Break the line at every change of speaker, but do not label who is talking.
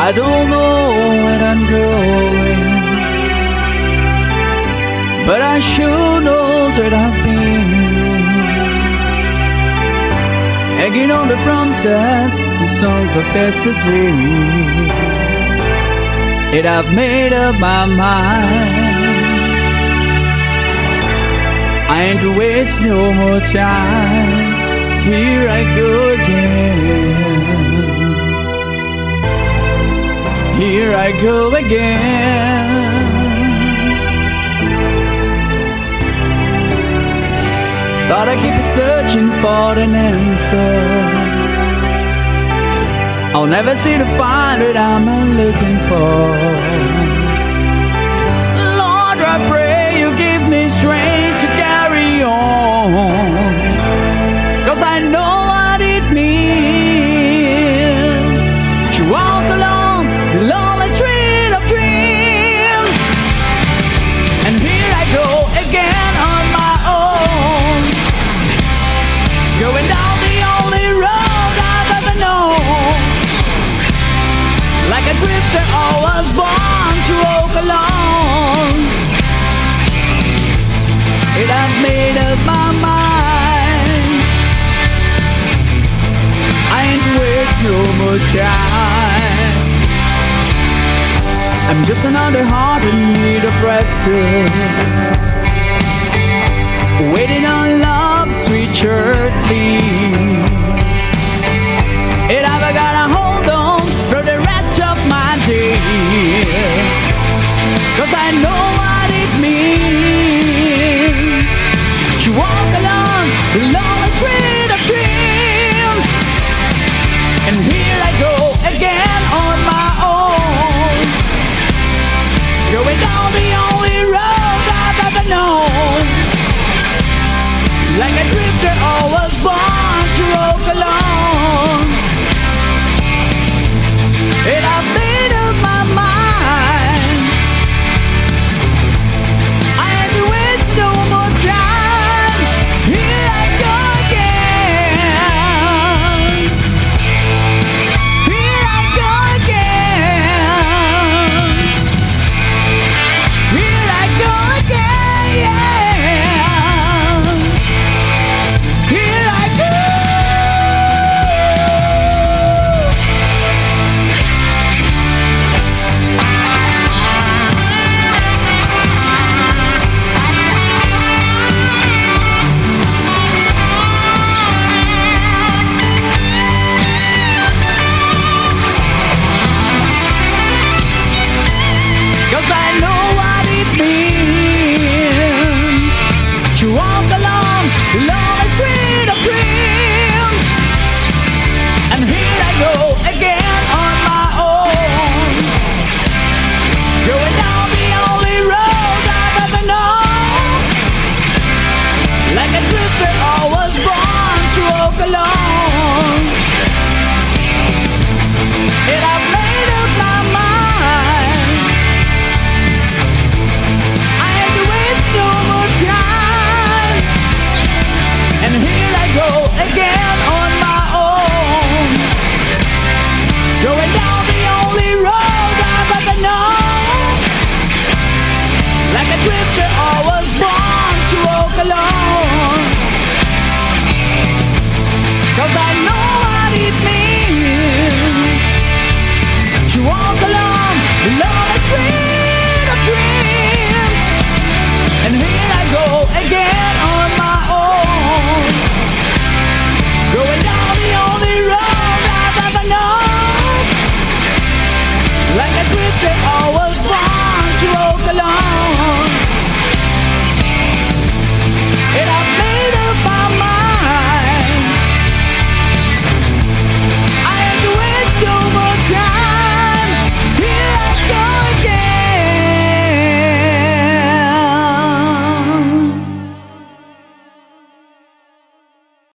I don't know where I'm going, but I sure knows where I've been. Hanging on the promises, the songs of yesterday. And I've made up my mind. I ain't to waste no more time. Here I go again. Here I go again. Thought I'd keep searching for an answer. I'll never see to find what I'm looking for. Lord, I pray you give me strength to carry on, 'cause I know what it means to walk along the lonely street of dreams. And here I go again on my own, going down the only road I've ever known. Like a drifter, I was born to walk alone. And I've made up my mind. I ain't waste no more time. I'm just another heart in need of rescue, waiting on love's sweet short leave. And I've gotta hold on for the rest of my days, 'cause I know what it means to walk along the lonely street of dreams. And here I go again on my own, going down the only road I've ever known. Like a drifter, I was born to walk alone.